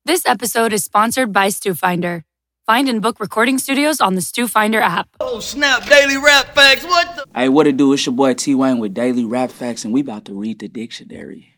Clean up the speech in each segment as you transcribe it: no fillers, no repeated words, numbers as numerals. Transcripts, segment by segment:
This episode is sponsored by Stu Finder. Find and book recording studios on the Stu Finder app. Oh, snap, Daily Rap Facts, what the? Hey, what it do? It's your boy T-Wayne with Daily Rap Facts, and we about to read the dictionary.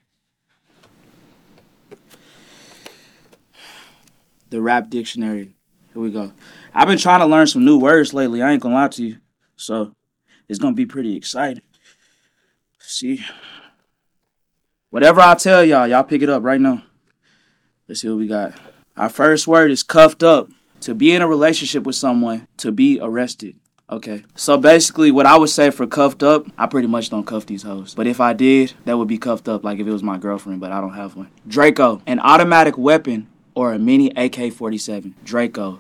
The rap dictionary. Here we go. I've been trying to learn some new words lately. I ain't gonna lie to you. So, it's gonna be pretty exciting. See? Whatever I tell y'all pick it up right now. Let's see what we got. Our first word is cuffed up. To be in a relationship with someone, to be arrested. Okay. So basically what I would say for cuffed up, I pretty much don't cuff these hoes. But if I did, that would be cuffed up like if it was my girlfriend, but I don't have one. Draco, an automatic weapon or a mini AK-47. Draco.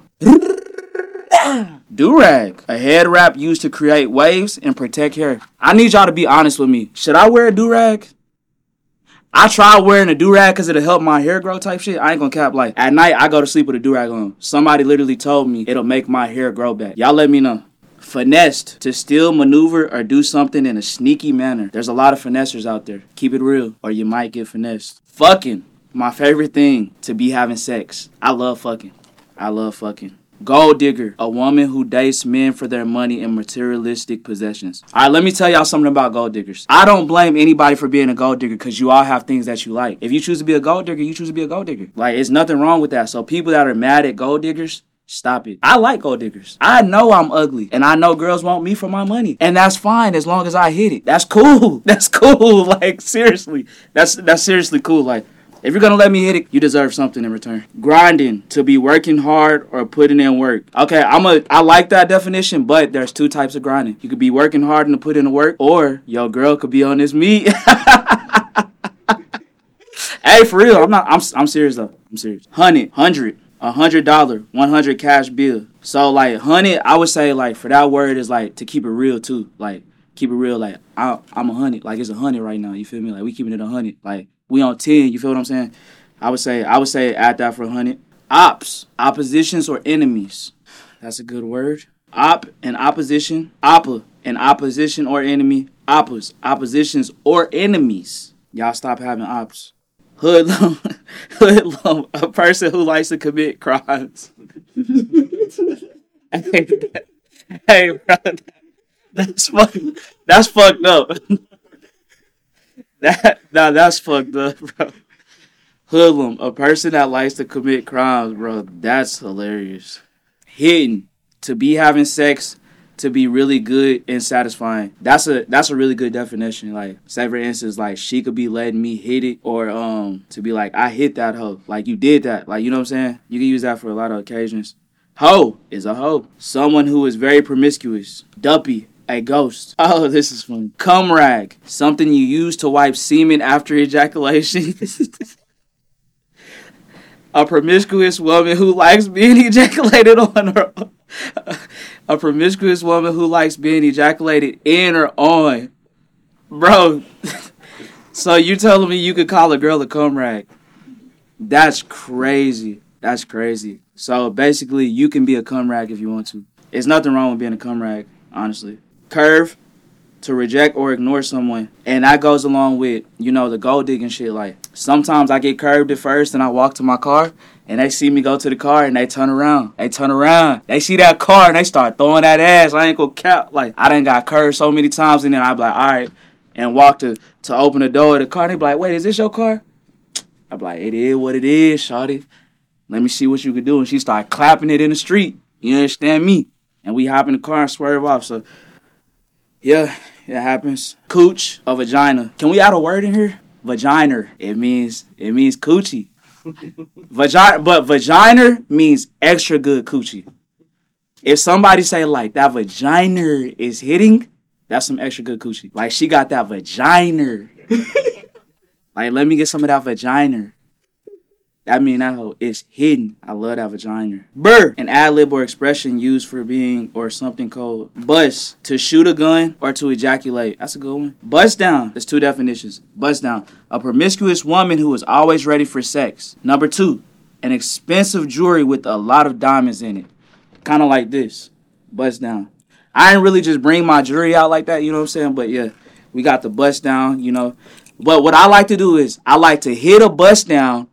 Do-rag, a head wrap used to create waves and protect hair. I need y'all to be honest with me. Should I wear a do-rag? I tried wearing a do-rag because it'll help my hair grow type shit. I ain't gonna cap. Like, at night, I go to sleep with a do-rag on. Somebody literally told me it'll make my hair grow back. Y'all let me know. Finessed, to steal, maneuver, or do something in a sneaky manner. There's a lot of finessers out there. Keep it real, or you might get finessed. Fucking, my favorite thing, to be having sex. I love fucking. Gold digger, a woman who dates men for their money and materialistic possessions. All right, let me tell y'all something about gold diggers. I don't blame anybody for being a gold digger because you all have things that you like. If you choose to be a gold digger, you choose to be a gold digger. Like, it's nothing wrong with that. So people that are mad at gold diggers, stop it. I like gold diggers. I know I'm ugly, and I know girls want me for my money, and that's fine as long as I hit it. That's cool. That's cool. Like, seriously. That's seriously cool. Like, if you're gonna let me hit it, you deserve something in return. Grinding, to be working hard or putting in work. Okay, I like that definition, but there's two types of grinding. You could be working hard and to put in the work, or your girl could be on this meat. Hey, for real, I'm serious though. I'm serious. $100, $100, 100 cash bill. So like 100, I would say like for that word is like to keep it real too. Like keep it real. Like I'm 100. Like it's 100 right now. You feel me? Like we keeping it 100. Like we on 10, you feel what I'm saying? I would say add that for 100. Ops, oppositions or enemies. That's a good word. Op and opposition. Oppa, an opposition or enemy. Oppas, oppositions or enemies. Y'all stop having ops. Hoodlum, a person who likes to commit crimes. Hey, bro, that's fucked up. That's fucked up, bro. Hoodlum, a person that likes to commit crimes, bro. That's hilarious. Hidden, to be having sex, to be really good and satisfying. That's a really good definition. Like, say for instance, like she could be letting me hit it, or to be like, I hit that hoe. Like you did that. Like, you know what I'm saying? You can use that for a lot of occasions. Hoe is a hoe. Someone who is very promiscuous. Duppy, a ghost. Oh, this is funny. Cum rag, something you use to wipe semen after ejaculation. A promiscuous woman who likes being ejaculated on her. A promiscuous woman who likes being ejaculated in or on. Bro, so you telling me you could call a girl a cum rag? That's crazy. That's crazy. So basically, you can be a cum rag if you want to. There's nothing wrong with being a cum rag, honestly. Curve, to reject or ignore someone. And that goes along with, the gold digging shit. Like, sometimes I get curved at first and I walk to my car and they see me go to the car and they turn around. They see that car and they start throwing that ass. I ain't gonna cap. Like, I done got curved so many times and then I be like, all right, and walk to open the door of the car. And they be like, wait, is this your car? I be like, it is what it is, shawty. Let me see what you can do. And she start clapping it in the street. You understand me? And we hop in the car and swerve off. So, yeah, it happens. Cooch, a vagina. Can we add a word in here? Vagina. It means coochie. But vagina means extra good coochie. If somebody say like that vagina is hitting, that's some extra good coochie. Like she got that vagina. Like let me get some of that vagina. That mean that hoe is hidden. I love that vagina. Burr, an ad-lib or expression used for being or something cold. Bust, to shoot a gun or to ejaculate. That's a good one. Bust down. There's two definitions. Bust down. A promiscuous woman who is always ready for sex. Number 2, an expensive jewelry with a lot of diamonds in it. Kind of like this. Bust down. I ain't really just bring my jewelry out like that, you know what I'm saying? But yeah, we got the bust down, But what I like to do is I like to hit a bust down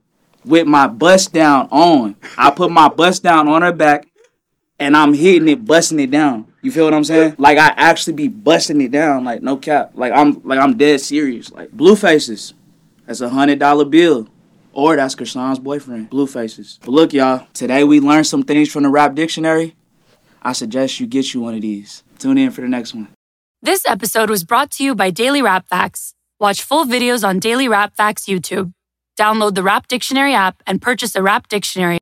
with my bust down on. I put my bust down on her back, and I'm hitting it, busting it down. You feel what I'm saying? Like, I actually be busting it down, like, no cap. Like I'm dead serious. Like, Bluefaces, that's $100 bill. Or that's Krishan's boyfriend, Bluefaces. But look, y'all, today we learned some things from the Rap Dictionary. I suggest you get you one of these. Tune in for the next one. This episode was brought to you by Daily Rap Facts. Watch full videos on Daily Rap Facts YouTube. Download the Rap Dictionary app and purchase a Rap Dictionary.